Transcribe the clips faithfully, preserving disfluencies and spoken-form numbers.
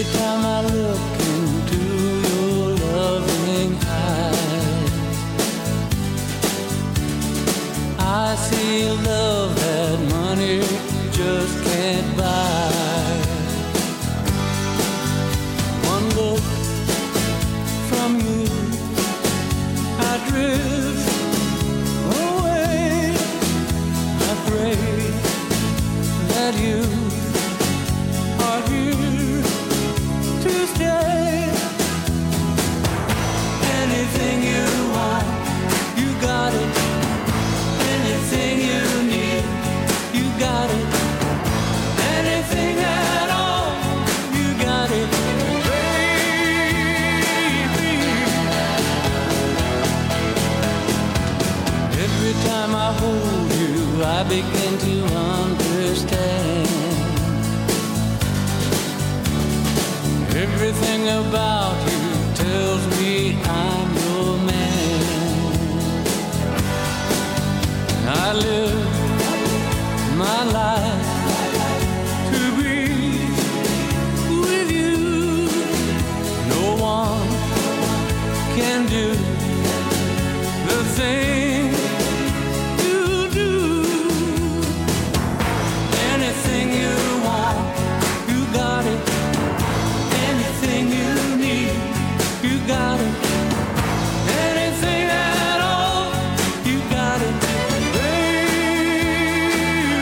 time I look into your loving eyes, I see love that money just can't buy. One look from you, I drift away. I pray that you are here to stay. Anything you want, you got it. Anything you need, you got it. Anything at all, you got it, baby. Every time I hold you, I begin to understand. Everything about you tells me I'm your man. I live my life to be with you. No one can do the thing you do. Anything you want, you got it. Anything you need, you got it. Anything at all, you got it, baby.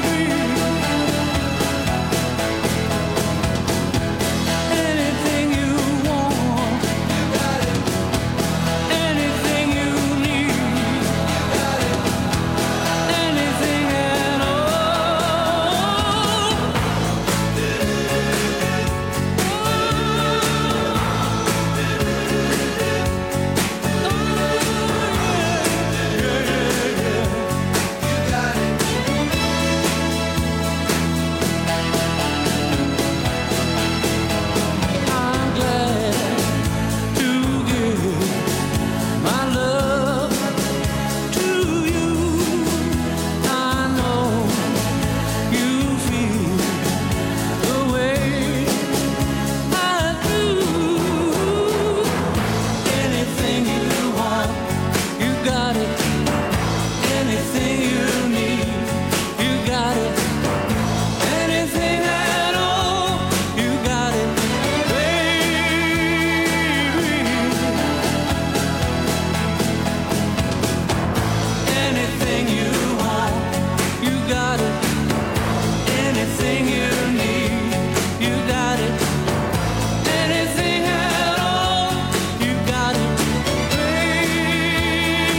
Anything you want, you got it. Anything you need, you got it. Anything at all. I'm glad to give my love to you. I know you feel the way I do. Anything you want, you got it. Anything you need, you got it. Anything at all, you got it, baby. Anything you want, you got it. Anything you need, you got it. Anything at all, you got it, baby.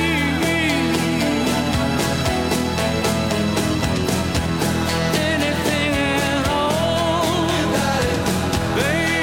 Anything at all, you got it,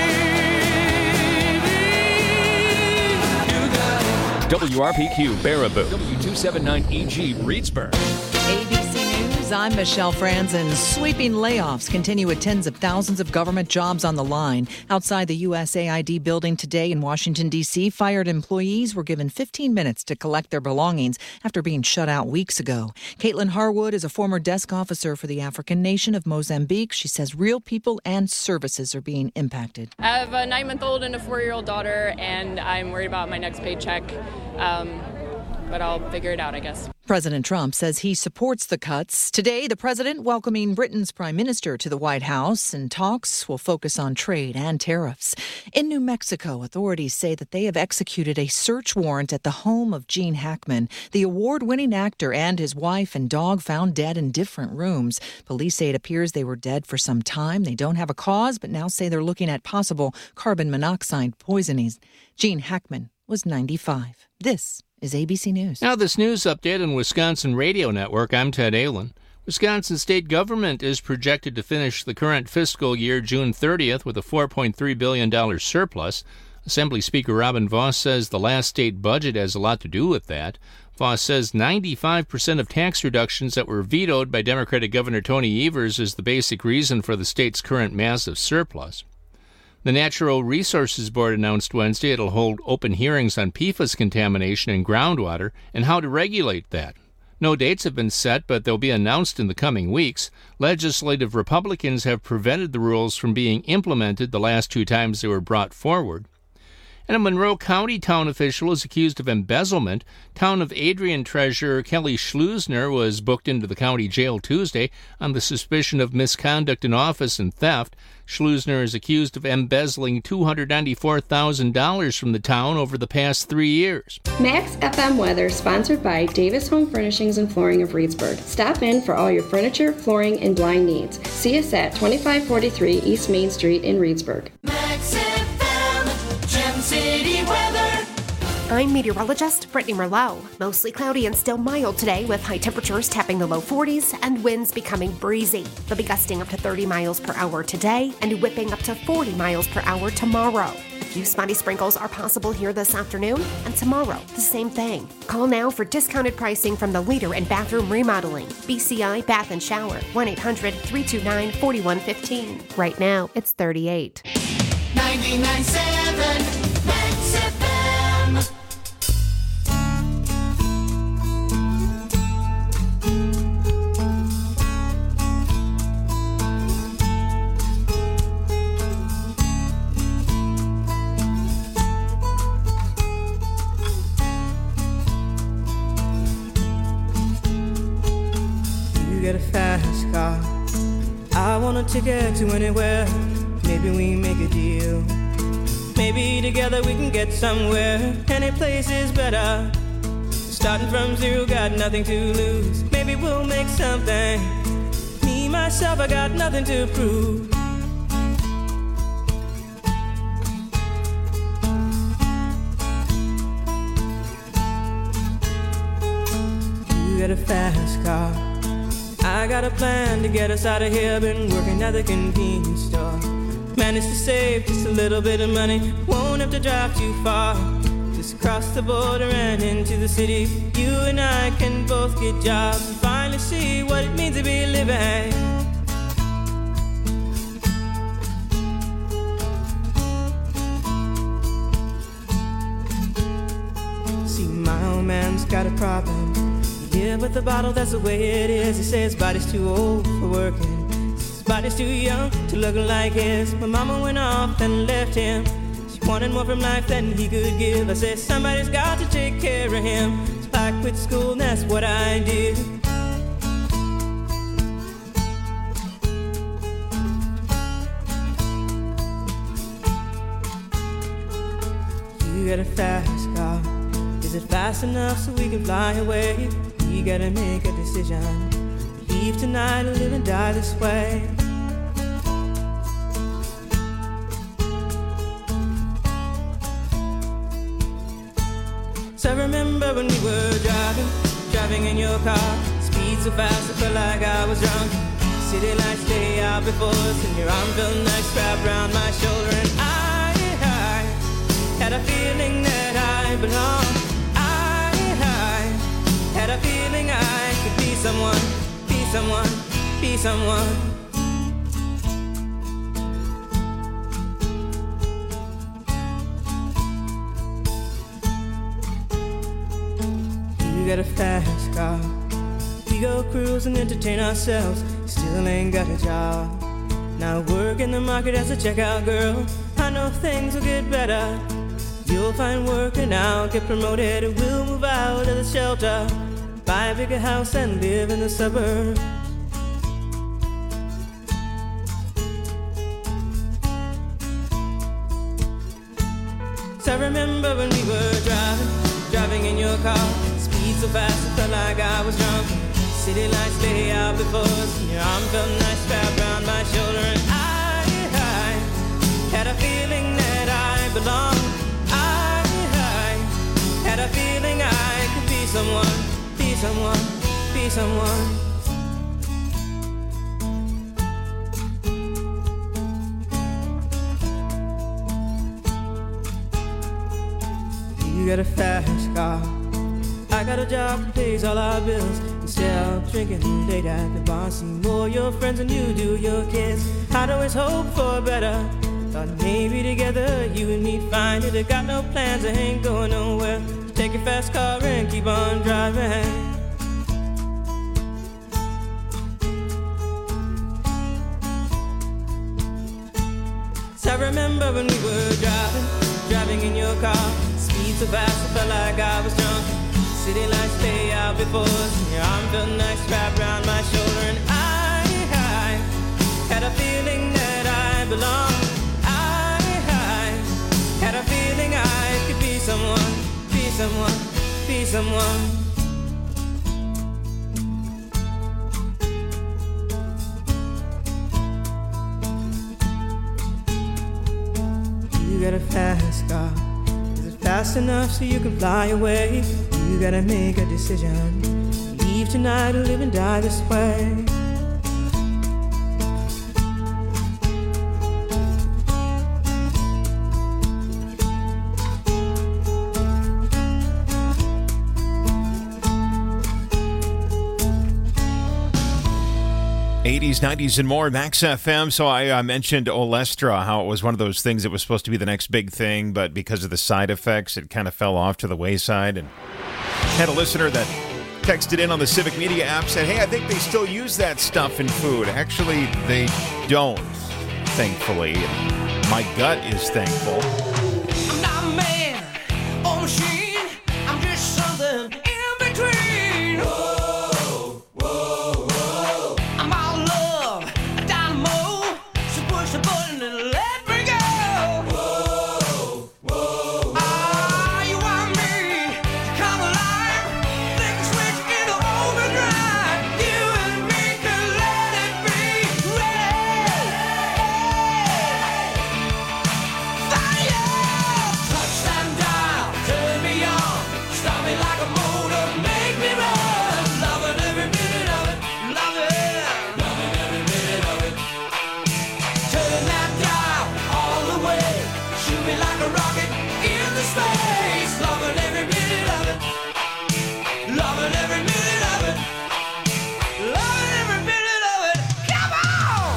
baby. You got it. W R P Q Baraboo, W two seventy-nine E G Reedsburg. A B C News, I'm Michelle Franzen. Sweeping layoffs continue with tens of thousands of government jobs on the line. Outside the U S A I D building today in Washington, D C, fired employees were given fifteen minutes to collect their belongings after being shut out weeks ago. Caitlin Harwood is a former desk officer for the African nation of Mozambique. She says real people and services are being impacted. I have a nine-month-old and a four-year-old daughter, and I'm worried about my next paycheck, um, but I'll figure it out, I guess. President Trump says he supports the cuts. Today, the president welcoming Britain's prime minister to the White House, and talks will focus on trade and tariffs. In New Mexico, authorities say that they have executed a search warrant at the home of Gene Hackman, the award-winning actor, and his wife and dog found dead in different rooms. Police say it appears they were dead for some time. They don't have a cause, but now say they're looking at possible carbon monoxide poisoning. Gene Hackman was ninety-five. This is A B C News. Now this news update on Wisconsin Radio Network. I'm Ted Allen. Wisconsin state government is projected to finish the current fiscal year June thirtieth with a four point three billion dollars surplus. Assembly Speaker Robin Vos says the last state budget has a lot to do with that. Vos says ninety-five percent of tax reductions that were vetoed by Democratic Governor Tony Evers is the basic reason for the state's current massive surplus. The Natural Resources Board announced Wednesday it'll hold open hearings on P F A S contamination in groundwater and how to regulate that. No dates have been set, but they'll be announced in the coming weeks. Legislative Republicans have prevented the rules from being implemented the last two times they were brought forward. And a Monroe County town official is accused of embezzlement. Town of Adrian treasurer Kelly Schleusner was booked into the county jail Tuesday on the suspicion of misconduct in office and theft. Schleusner is accused of embezzling two hundred ninety-four thousand dollars from the town over the past three years. Max F M weather sponsored by Davis Home Furnishings and Flooring of Reedsburg. Stop in for all your furniture, flooring, and blind needs. See us at twenty-five forty-three East Main Street in Reedsburg. Max F M, Gem City weather. I'm meteorologist Brittany Merlot. Mostly cloudy and still mild today with high temperatures tapping the low forties and winds becoming breezy. They'll be gusting up to thirty miles per hour today and whipping up to forty miles per hour tomorrow. A few spotty sprinkles are possible here this afternoon and tomorrow, the same thing. Call now for discounted pricing from the leader in bathroom remodeling. B C I Bath and Shower, one eight hundred three two nine four one one five. Right now, it's thirty-eight. ninety-nine point seven Max F M. Get a fast car. I want a ticket to anywhere. Maybe we make a deal. Maybe together we can get somewhere. Any place is better. Starting from zero, got nothing to lose. Maybe we'll make something. Me, myself, I got nothing to prove. You get a fast car. I got a plan to get us out of here. Been working at the convenience store. Managed to save just a little bit of money. Won't have to drive too far. Just across the border and into the city. You and I can both get jobs and finally see what it means to be living. See, my old man's got a problem. Yeah, but the bottle, that's the way it is. He says his body's too old for working. His body's too young to look like his. My mama went off and left him. She wanted more from life than he could give. I said, somebody's got to take care of him. So I quit school and that's what I did. You got a fast car. Is it fast enough so we can fly away? We gotta make a decision. Leave tonight or live and die this way. So I remember when we were driving, driving in your car. Speed so fast I felt like I was drunk. City lights lay out before us, and your arm felt nice wrapped around my shoulder. And I, I had a feeling that I belonged. Had a feeling I could be someone, be someone, be someone. You got a fast car. We go cruise and entertain ourselves. Still ain't got a job. Now work in the market as a checkout girl. I know things will get better. You'll find work and I'll get promoted. And we'll move out of the shelter. Buy a bigger house and live in the suburbs. So I remember when we were driving, driving in your car. Speed so fast it felt like I was drunk. City lights lay out before us, and your arm felt nice wrapped around my shoulder. And I, I had a feeling that I belonged. I, I had a feeling I could be someone. Be someone, be someone. You got a fast car. I got a job that pays all our bills. Instead of drinking late at the bar, see more your friends than you do your kids. I'd always hope for better. Thought maybe together you and me find it. I got no plans, I ain't going nowhere. Take your fast car and keep on driving. remember when we were driving, driving in your car. Speed so fast, I felt like I was drunk. City lights lay out before us, and your arm felt nice wrapped around my shoulder. And I, I had a feeling that I belonged. I, I had a feeling I could be someone, be someone, be someone. You got a fast car. Is it fast enough so you can fly away? You gotta make a decision. Leave tonight or live and die this way. eighties, nineties, and more, Max F M. So I uh, mentioned Olestra, how it was one of those things that was supposed to be the next big thing, but because of the side effects, it kind of fell off to the wayside. And had a listener that texted in on the Civic Media app, said, hey, I think they still use that stuff in food. Actually, they don't, thankfully. And my gut is thankful. I'm not a man or a machine. I'm just something in between. Whoa, whoa, whoa. I'm all love, a dynamo. So push the button and let me go. Whoa, whoa, whoa. Ah, you want me to come alive? Flick a switch into overdrive. You and me can let it be ready. Fire! Touchdown dial, turn me on. Start me like a motor, make me run. Loving every minute of it, love it. Loving every minute of it. Turn that dial all the way. Shoot me like a rocket into space. Loving every minute of it. Loving every minute of it. Loving every minute of it. Come on!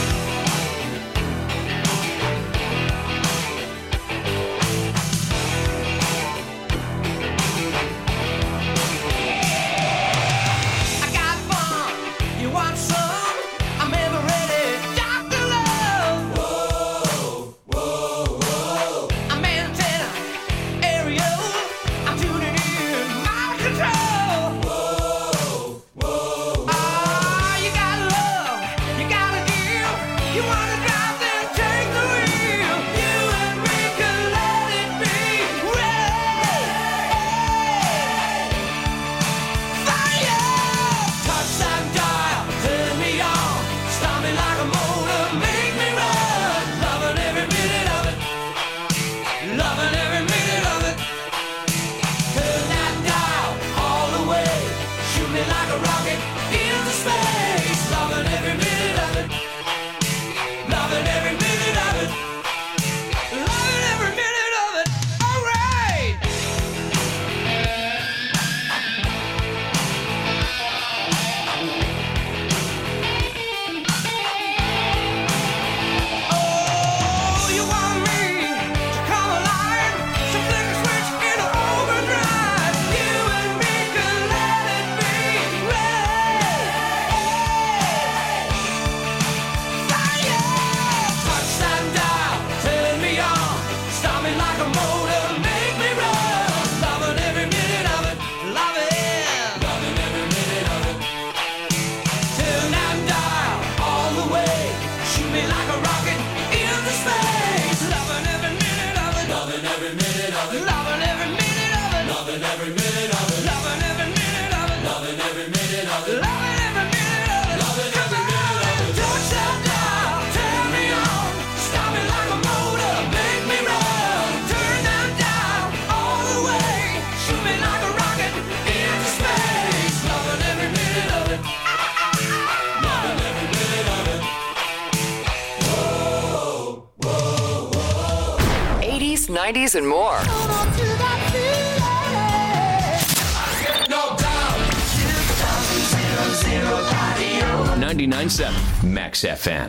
I got fun. You want some? I'm ever ready. Doctor Love. Whoa, whoa, whoa. I'm antenna, aerial. I'm tuning in, mind control. Whoa, whoa. Ah, you got love, you gotta give. You wanna drive, then take the wheel. You and me can let it be ready. Fire! Touchdown dial, turn me on. Start me like a motor, make me run. Loving every minute of it. Loving every minute of it. Turn that dial all the way. Shoot me like a rocket into space. Loving every minute of it. Loving every minute of it. Loving every minute of it. All right. Oh, you want me to come alive? So flick a switch into overdrive. You and me can let it be ready. Fire! Touchdown dial, turn me on. Start me like a motor, make me run. Loving every minute of it. Love it. Loving every minute of it. Turn that dial all the way. Shoot me like a rocket into space. Loving every minute of it. Loving every minute of it. Loving every minute of it. Loving every minute of it. Loving every minute of it. Loving every minute of it. Loving every minute of it. Loving every minute of it. Touch that dial, turn me on. Start me like a motor, make me run. Turn that dial all the way. Shoot me like a rocket into space. Loving every minute of it. Loving every minute of it. eighties, nineties, and more. ninety-nine point seven Max F M.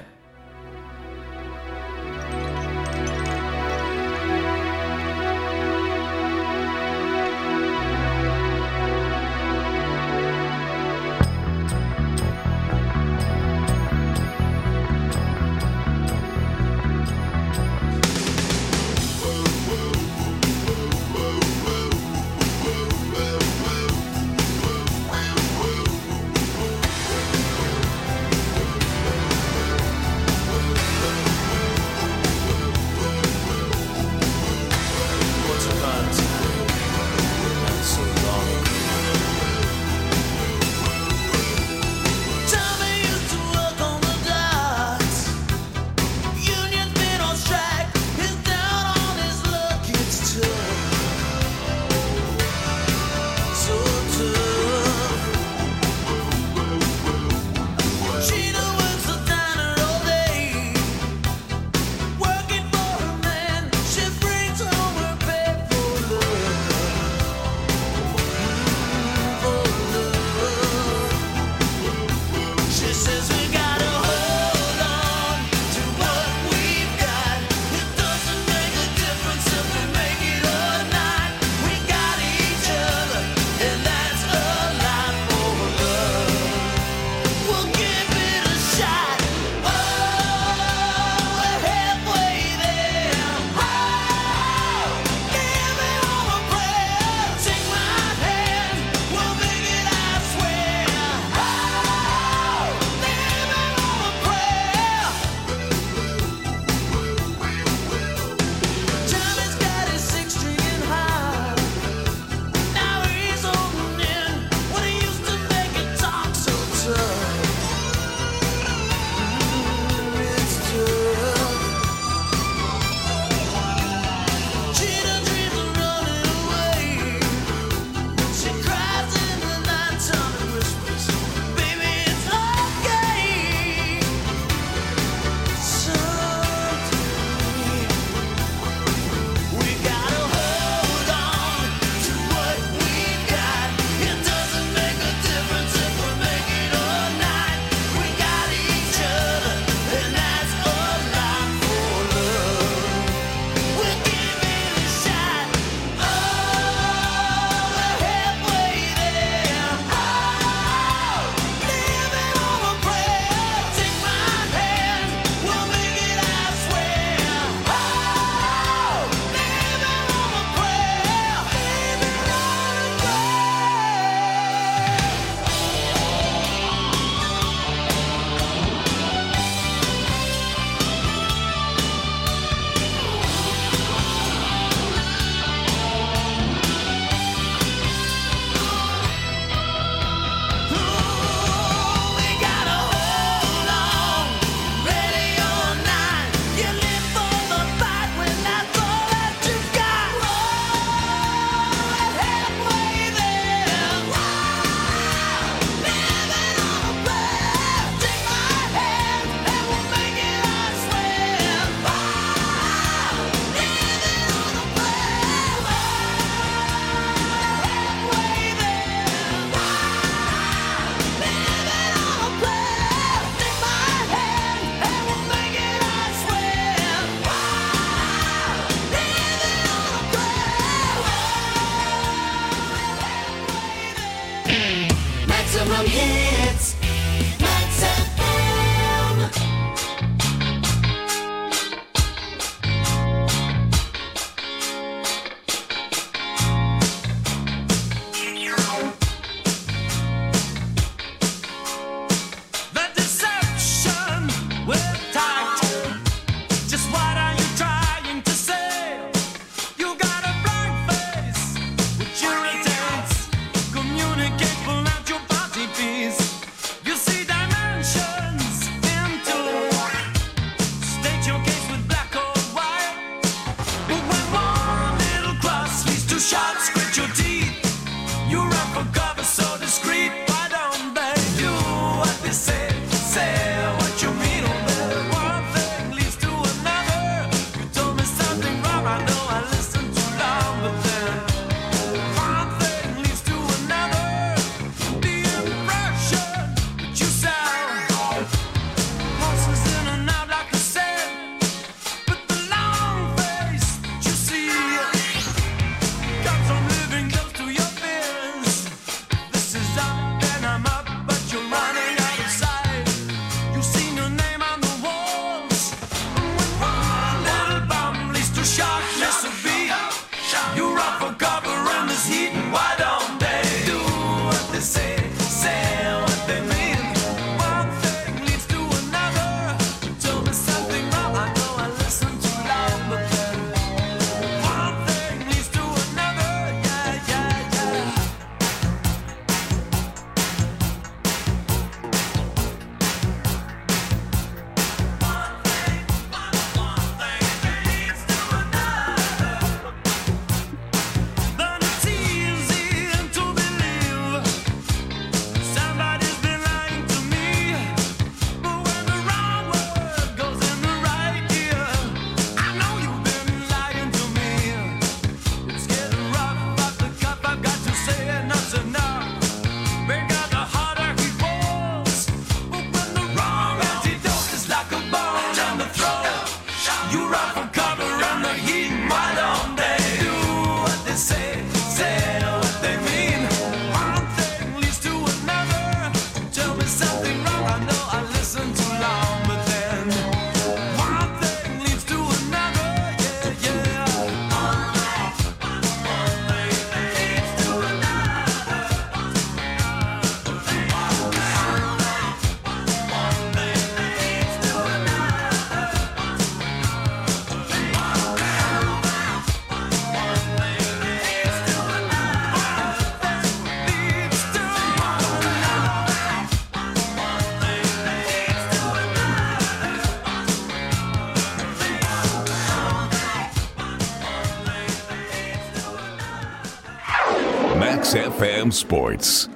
X F M Sports.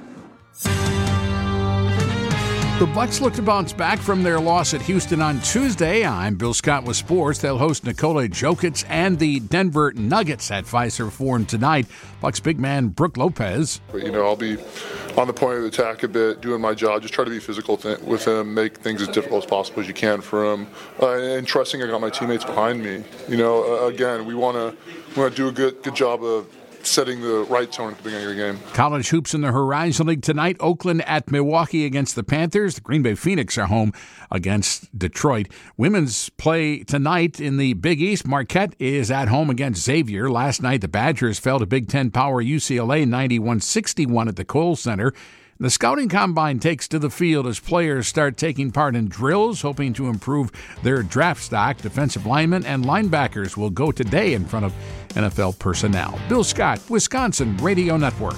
The Bucks look to bounce back from their loss at Houston on Tuesday. I'm Bill Scott with sports. They'll host Nikola Jokic and the Denver Nuggets at Fiserv Forum tonight. Bucks big man Brook Lopez. But, you know, I'll be on the point of attack a bit, doing my job, just try to be physical th- with him, make things as difficult as possible as you can for him, uh, and trusting I got my teammates behind me. You know, uh, again, we want to we want to do a good good job of setting the right tone at the beginning of the game. College hoops in the Horizon League tonight. Oakland at Milwaukee against the Panthers. The Green Bay Phoenix are home against Detroit. Women's play tonight in the Big East. Marquette is at home against Xavier. Last night, the Badgers fell to Big Ten power U C L A ninety-one sixty-one at the Kohl Center. The scouting combine takes to the field as players start taking part in drills, hoping to improve their draft stock. Defensive linemen and linebackers will go today in front of N F L personnel. Bill Scott, Wisconsin Radio Network.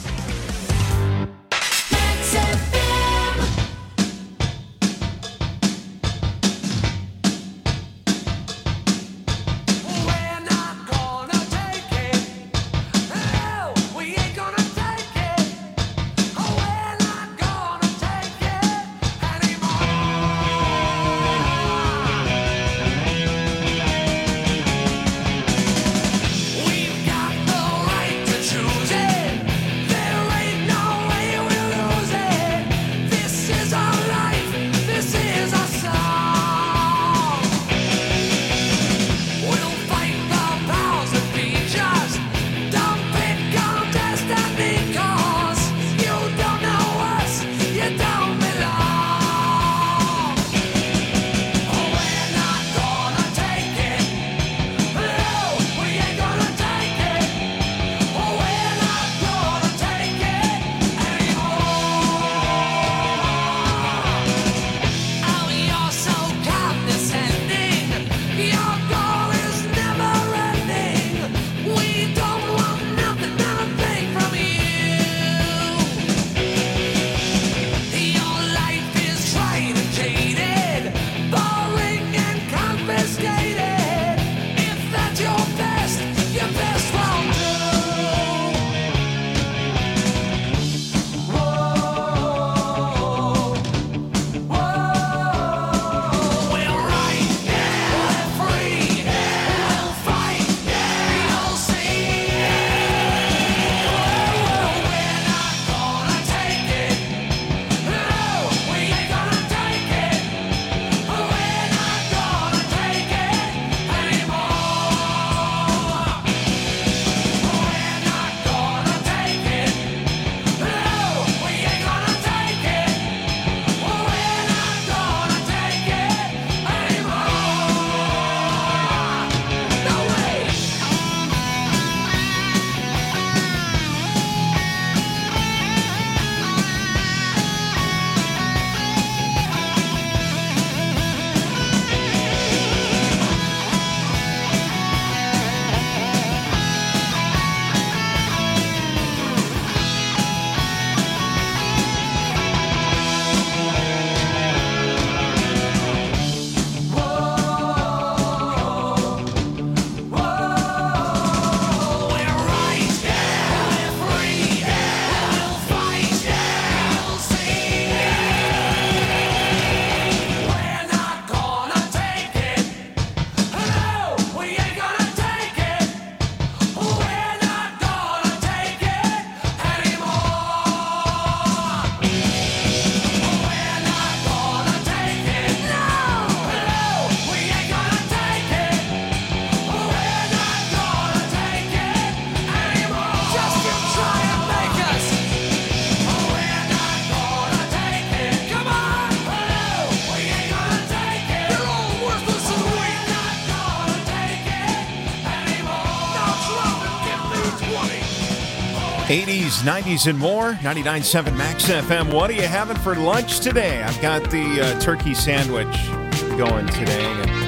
eighties, nineties, and more. ninety-nine point seven Max F M. What are you having for lunch today? I've got the uh, turkey sandwich going today.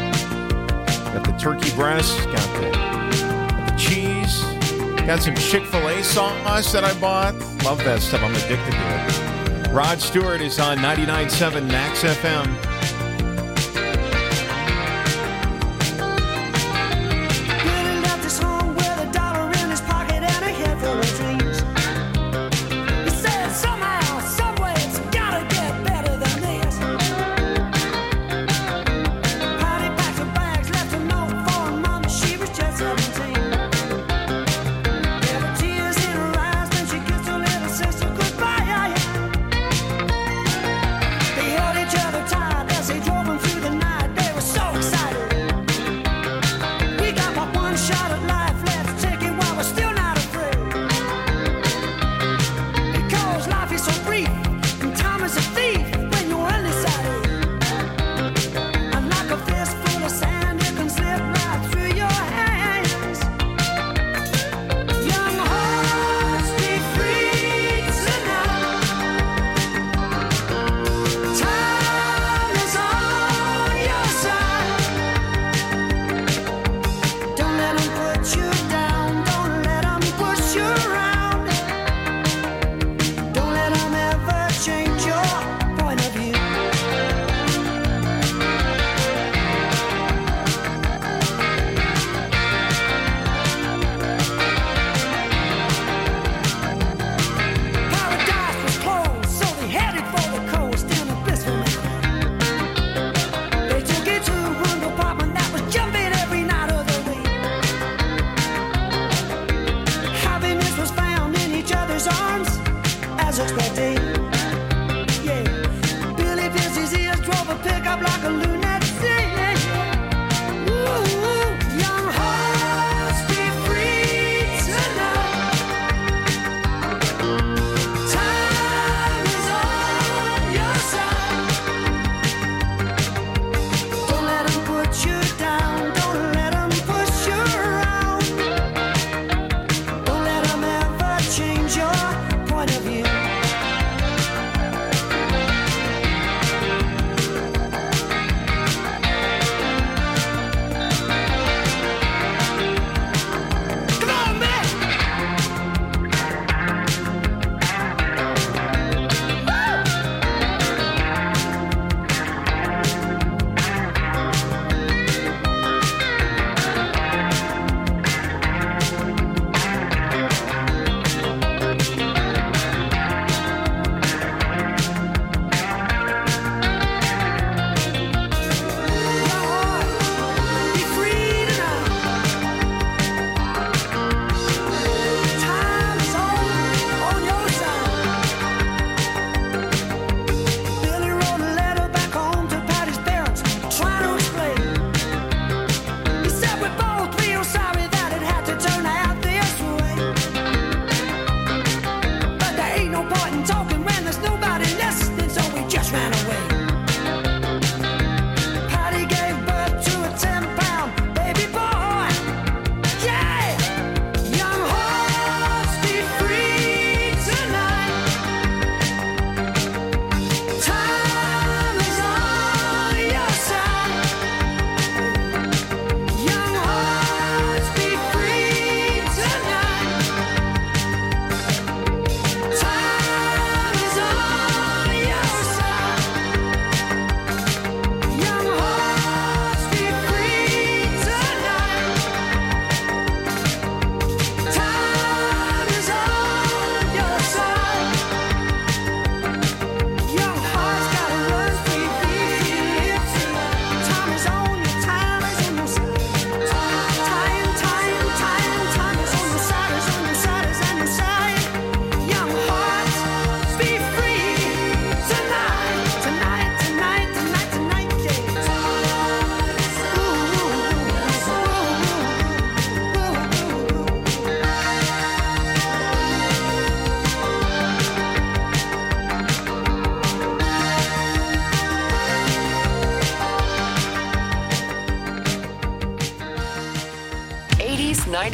Got the turkey breast, got the, got the cheese, got some Chick-fil-A sauce that I bought. Love that stuff. I'm addicted to it. Rod Stewart is on ninety-nine point seven Max F M.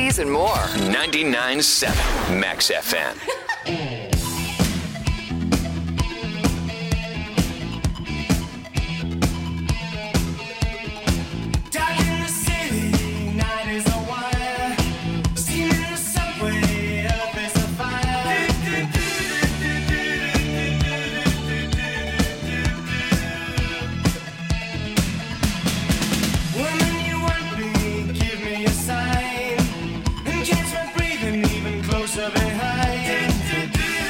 eighties, and more. ninety-nine point seven Max F M. Even closer behind.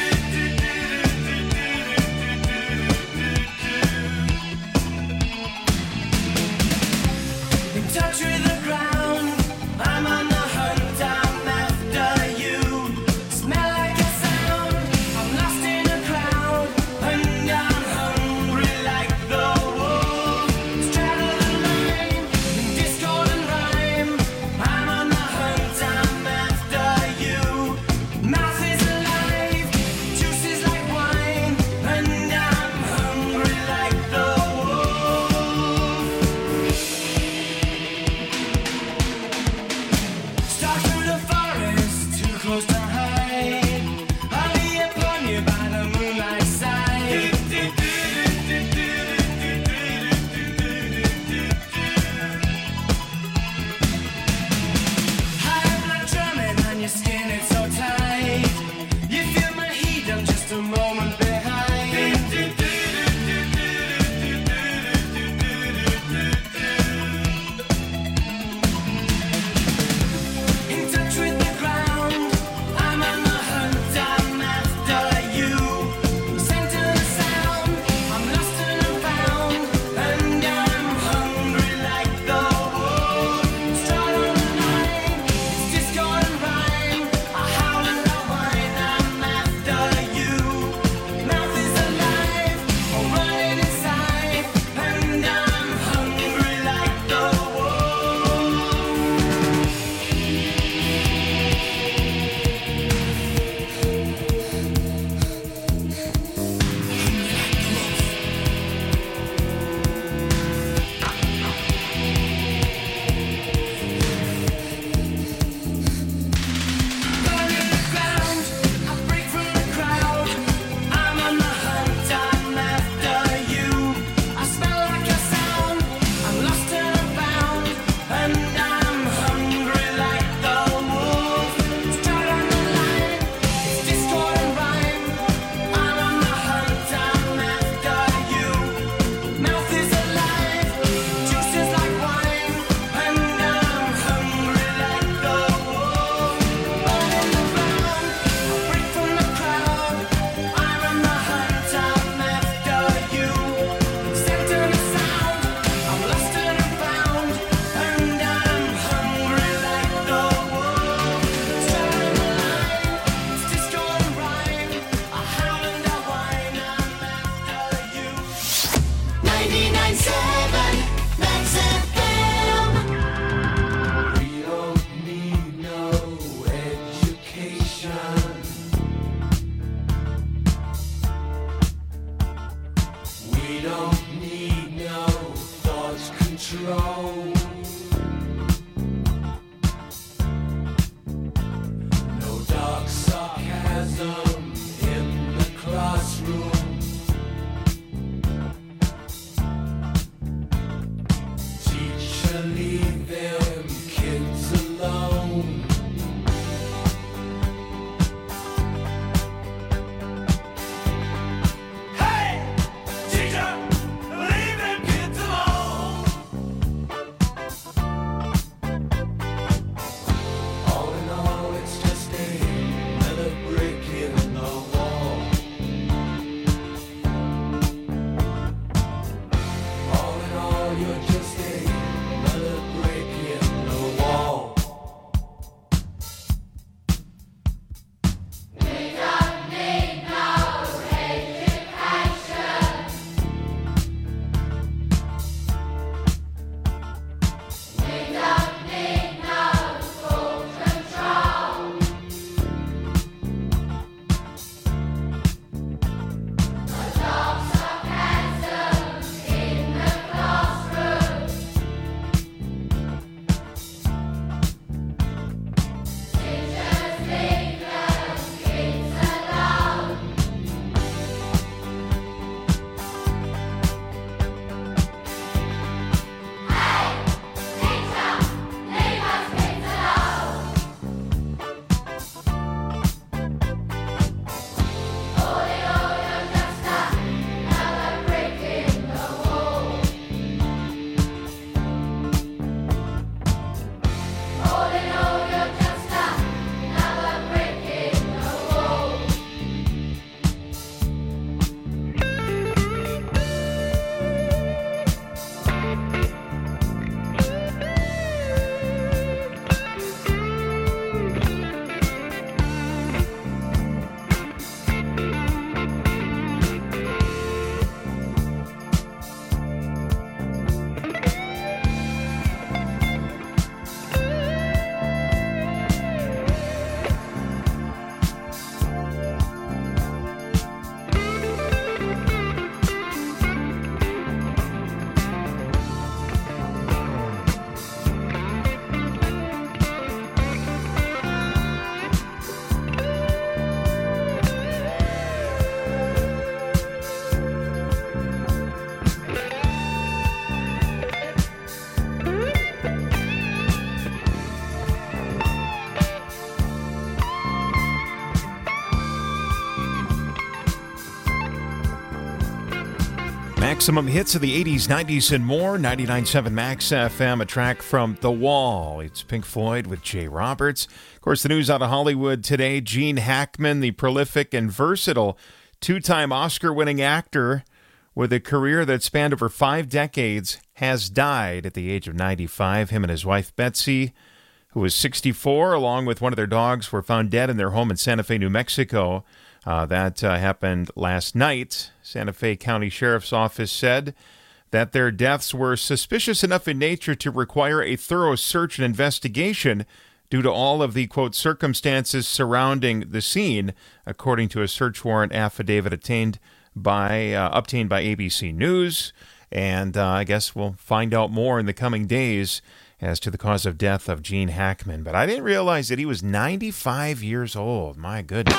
maximum hits of the eighties, nineties, and more. ninety-nine point seven Max F M, a track from The Wall. It's Pink Floyd with Jay Roberts. Of course, the news out of Hollywood today, Gene Hackman, the prolific and versatile two-time Oscar-winning actor with a career that spanned over five decades, has died at the age of ninety-five. Him and his wife, Betsy, who was sixty-four, along with one of their dogs, were found dead in their home in Santa Fe, New Mexico. Uh, that uh, happened last night. Santa Fe County Sheriff's Office said that their deaths were suspicious enough in nature to require a thorough search and investigation due to all of the, quote, circumstances surrounding the scene, according to a search warrant affidavit obtained by, uh, obtained by A B C News. And uh, I guess we'll find out more in the coming days as to the cause of death of Gene Hackman. But I didn't realize that he was ninety-five years old. My goodness.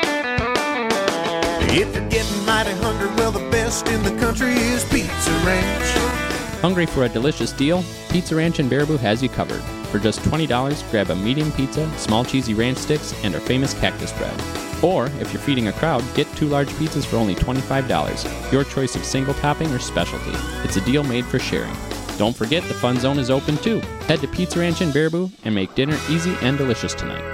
If you're getting mighty hungry, well, the best in the country is Pizza Ranch. Hungry for a delicious deal? Pizza Ranch in Baraboo has you covered. For just twenty dollars, grab a medium pizza, small cheesy ranch sticks, and our famous cactus bread. Or, if you're feeding a crowd, get two large pizzas for only twenty-five dollars. Your choice of single topping or specialty. It's a deal made for sharing. Don't forget the Fun Zone is open too. Head to Pizza Ranch in Baraboo and make dinner easy and delicious tonight.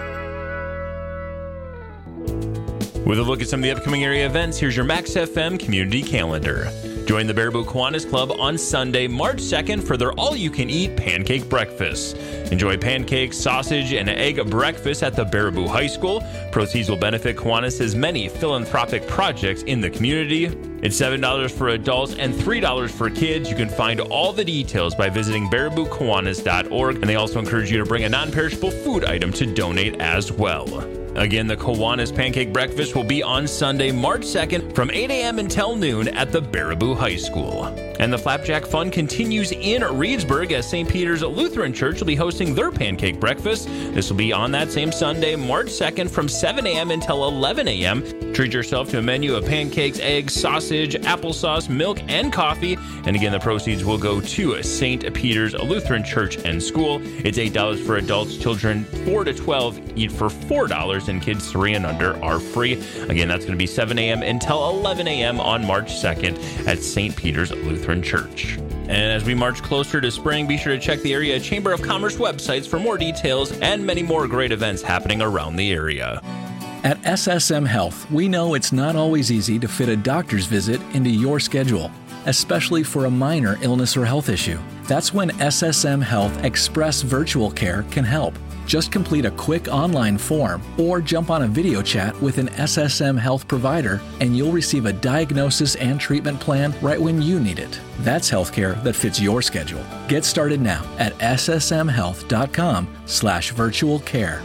With a look at some of the upcoming area events, here's your Max F M community calendar. Join the Baraboo Kiwanis Club on Sunday, March second for their all-you-can-eat pancake breakfast. Enjoy pancakes, sausage, and egg breakfast at the Baraboo High School. Proceeds will benefit Kiwanis' many philanthropic projects in the community. It's seven dollars for adults and three dollars for kids. You can find all the details by visiting baraboo kiwanis dot org, and they also encourage you to bring a non-perishable food item to donate as well. Again, the Kiwanis Pancake Breakfast will be on Sunday, March second from eight a.m. until noon at the Baraboo High School. And the Flapjack Fun continues in Reedsburg as Saint Peter's Lutheran Church will be hosting their pancake breakfast. This will be on that same Sunday, March second from seven a.m. until eleven a.m. Treat yourself to a menu of pancakes, eggs, sausage, applesauce, milk, and coffee. And again, the proceeds will go to Saint Peter's Lutheran Church and School. It's eight dollars for adults. Children four to twelve eat for four dollars, and kids three and under are free. Again, that's going to be seven a.m. until eleven a.m. on March second at Saint Peter's Lutheran Church. And as we march closer to spring, be sure to check the area Chamber of Commerce websites for more details and many more great events happening around the area. At S S M Health, we know it's not always easy to fit a doctor's visit into your schedule, especially for a minor illness or health issue. That's when S S M Health Express Virtual Care can help. Just complete a quick online form or jump on a video chat with an S S M Health provider and you'll receive a diagnosis and treatment plan right when you need it. That's healthcare that fits your schedule. Get started now at s s m health dot com slash virtual care.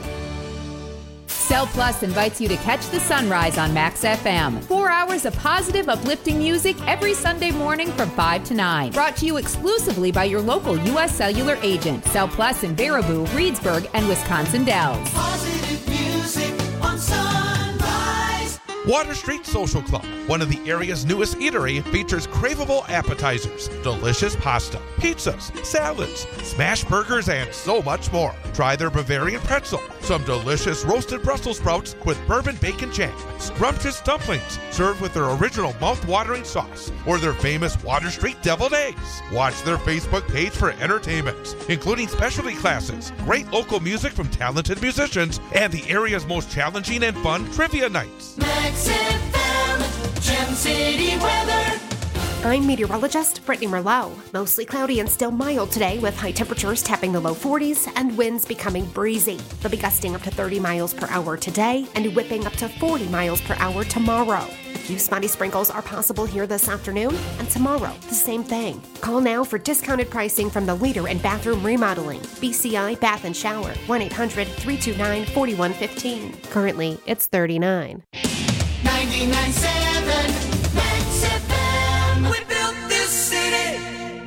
Cell Plus invites you to catch the sunrise on Max F M. Four hours of positive, uplifting music every Sunday morning from five to nine. Brought to you exclusively by your local U S Cellular agent. Cell Plus in Baraboo, Reedsburg, and Wisconsin Dells. Positive music on Sunrise. Water Street Social Club, one of the area's newest eatery, features craveable appetizers, delicious pasta, pizzas, salads, smash burgers, and so much more. Try their Bavarian pretzel, some delicious roasted Brussels sprouts with bourbon bacon jam, scrumptious dumplings served with their original mouth-watering sauce, or their famous Water Street deviled eggs. Watch their Facebook page for entertainment, including specialty classes, great local music from talented musicians, and the area's most challenging and fun trivia nights. Max F M, Gem City weather. I'm meteorologist Brittany Merlot. Mostly cloudy and still mild today with high temperatures tapping the low forties and winds becoming breezy. They'll be gusting up to thirty miles per hour today and whipping up to forty miles per hour tomorrow. A few spotty sprinkles are possible here this afternoon, and tomorrow the same thing. Call now for discounted pricing from the leader in bathroom remodeling. B C I Bath and Shower, one eight hundred three two nine four one one five. Currently, it's thirty-nine. ninety-nine point seven Max F M. We built this city.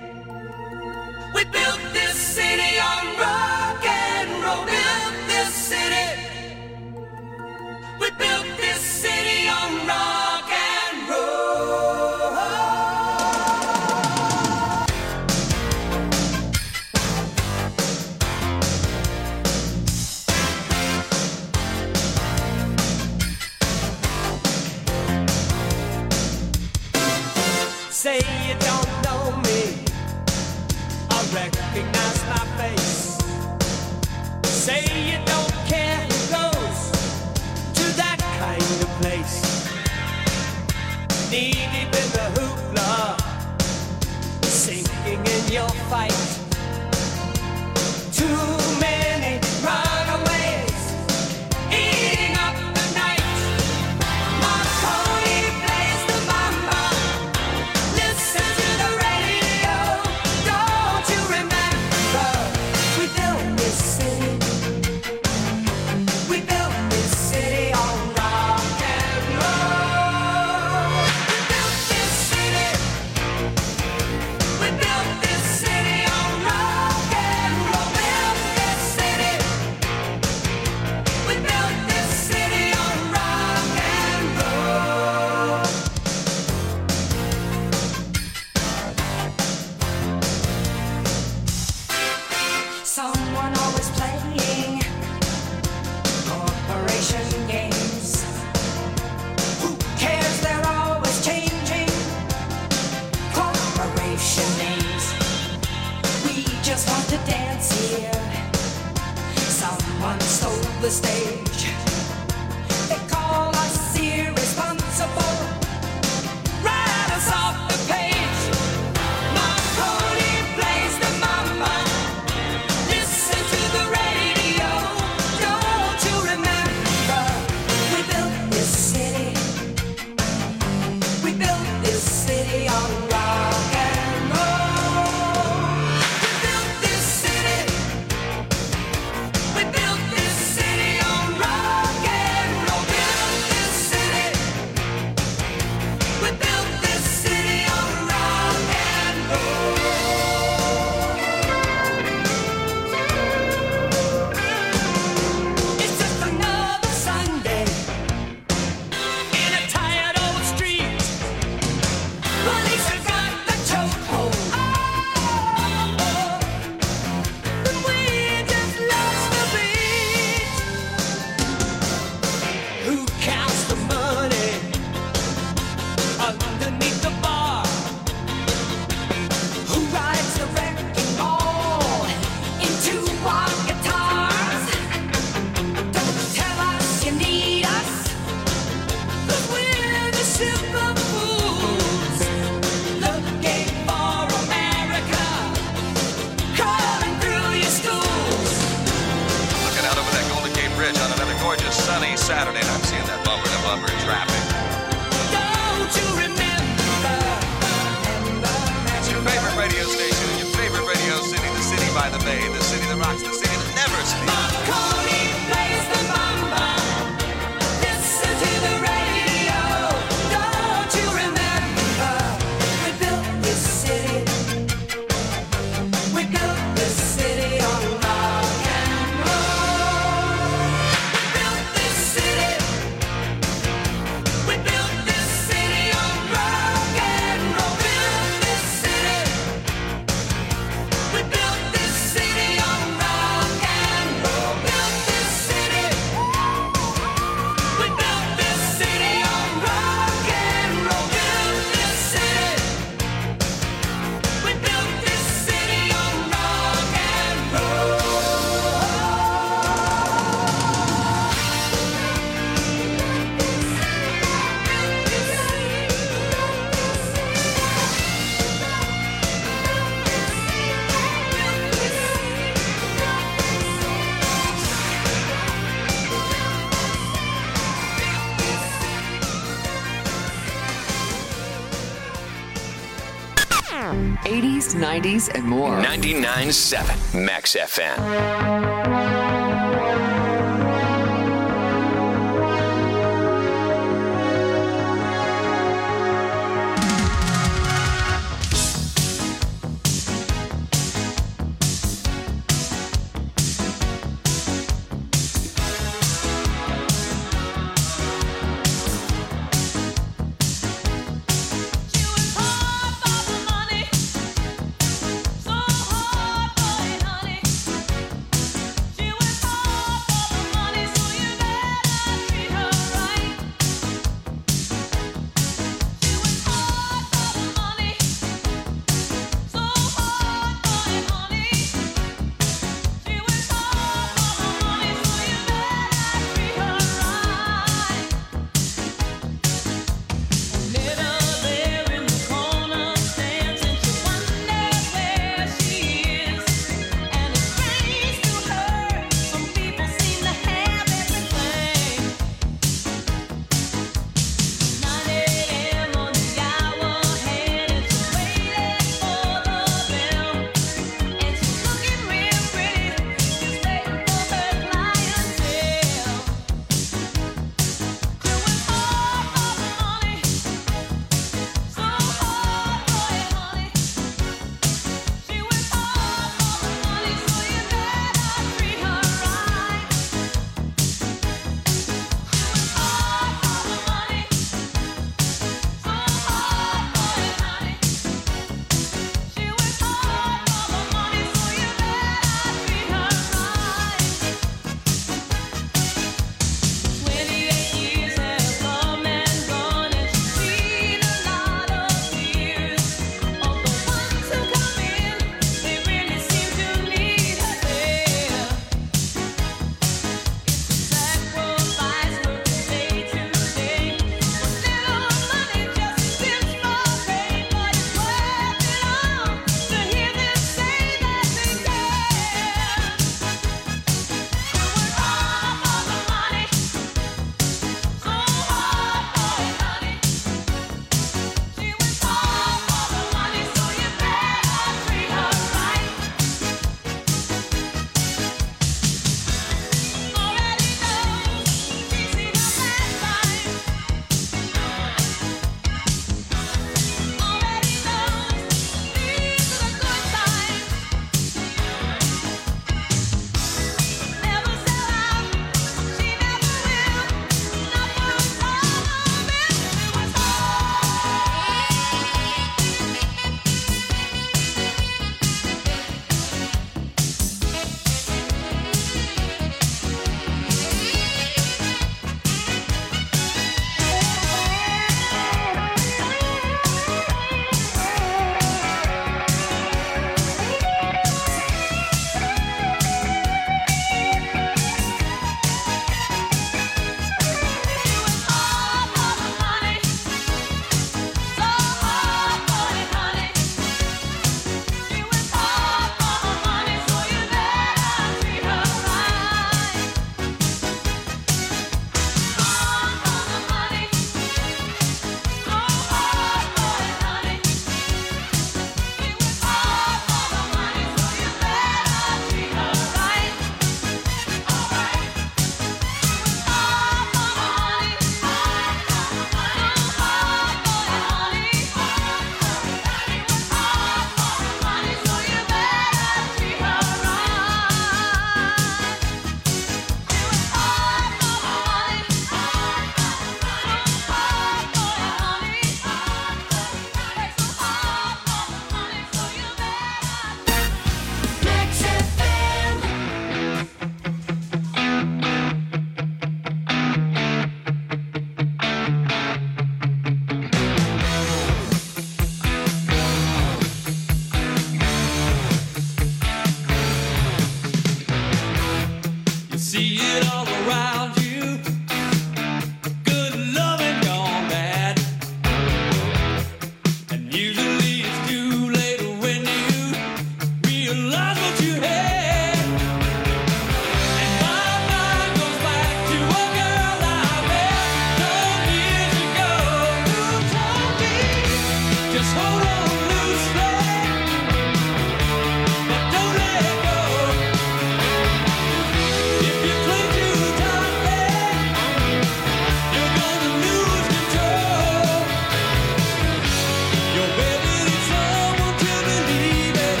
We built this city on rock and roll. Built this city. We built this city on rock and roll. say you don't know me, I recognize my face. Say you don't care who goes to that kind of place. Knee deep in the hoopla, sinking in your fight. Too many runaways eating up the night. Marconi plays the mama. Listen to the radio. Don't you remember we built this city? We built this city on rock and roll. We built this city. We built this city on rock and roll. Built this city. We built this city on rock and roll. Someone always playing corporation games. Who cares? They're always changing corporation names. We just want to dance here. Someone stole the stage. They call us irresponsible. Write us off the page. Marconi plays the mama. Listen to the radio. Don't you remember we built this city? We built this city on rock and roll. We built this city. We built this city on rock and roll. Built this city. We built this city on rock and roll. It's just another Sunday in a tired old street. Police have got the chokehold. Oh, and we just lost the beat. Who counts the money underneath the bar? Who rides the wrecking ball into our guitars? Don't tell us you need us, 'cause we're the simple fools looking for America, crawling through your schools. Looking out over that Golden Gate Bridge on another gorgeous sunny Saturday, and I'm seeing that bumper to bumper traffic. Don't you remember? It's your favorite radio station, your favorite radio city, the city by the bay, the city that rocks, the city that never sleeps. Marconi plays the mama. Listen to the radio. Don't you remember we built this city? We built this city on rock and roll. We built this city. We built this city on rock and roll. Built this city. We built this city on rock and roll. Built this city. We built this city on rock and roll. Built this city. We built this city on rock and roll. eighties, nineties, and more. ninety-nine point seven Max F M.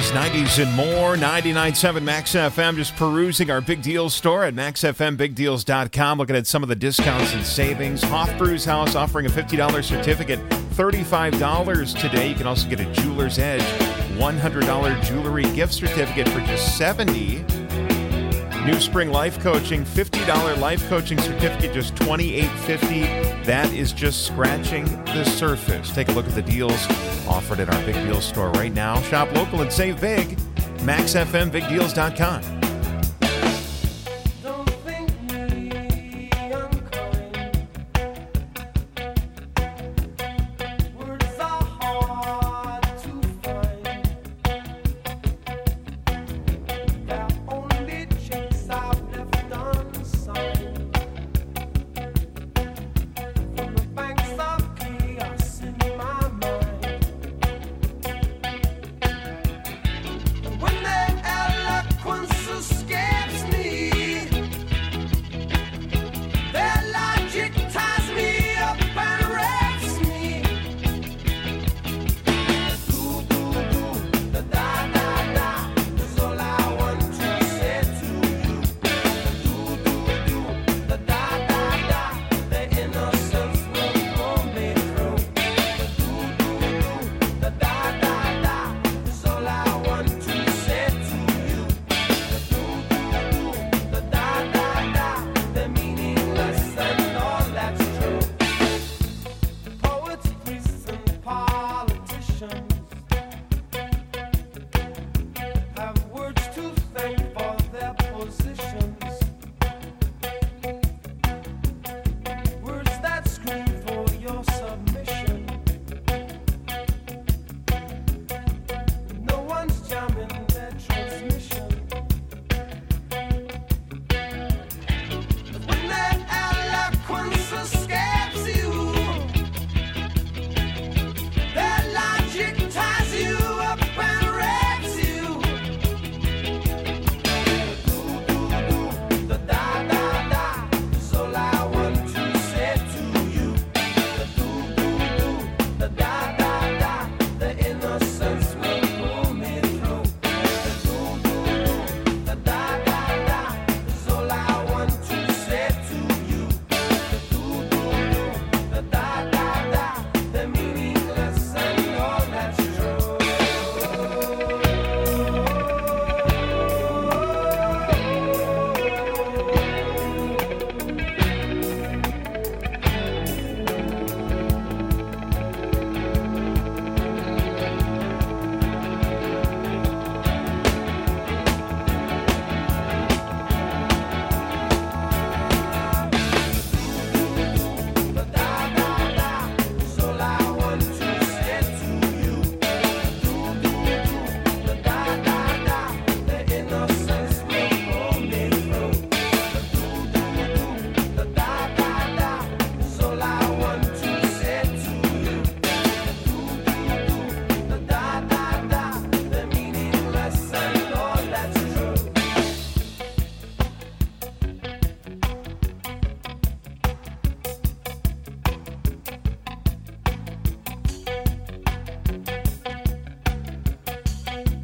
eighties, nineties, and more. ninety-nine point seven Max F M. Just perusing our Big Deals store at max f m big deals dot com. Looking at some of the discounts and savings. Hofbrau's House offering a fifty dollars certificate, thirty-five dollars today. You can also get a Jeweler's Edge one hundred dollars jewelry gift certificate for just seventy dollars. New Spring Life Coaching, fifty dollars life coaching certificate, just twenty-eight fifty. That is just scratching the surface. Take a look at the deals offered at our Big Deals store right now. Shop local and save big. max f m big deals dot com.